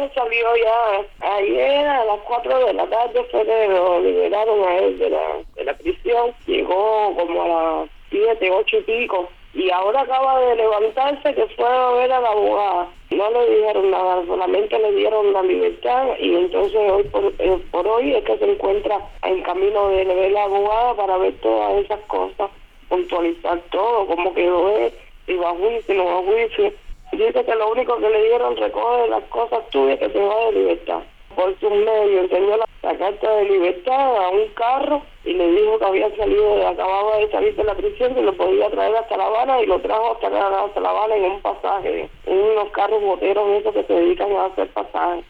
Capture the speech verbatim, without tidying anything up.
abogado salió ya ayer a las cuatro de la tarde, fue que lo liberaron a él de la, de la prisión. Llegó como a las siete, ocho y pico. Y ahora acaba de levantarse que fue a ver a la abogada. No le dijeron nada, solamente le dieron la libertad y entonces hoy por, eh, por hoy es que se encuentra en camino de ver la abogada para ver todas esas cosas, puntualizar todo, cómo quedó él, si va a juicio, no va a juicio. Dice que lo único que le dieron, recoge las cosas tuyas que te va de libertad. Por sus medios enseñó la, la carta de libertad a un carro y le dijo que había salido, acababa de salir de la prisión, que lo podía traer hasta La Habana y lo trajo hasta, hasta La Habana en un pasaje, en unos carros boteros esos que se dedican a hacer pasajes.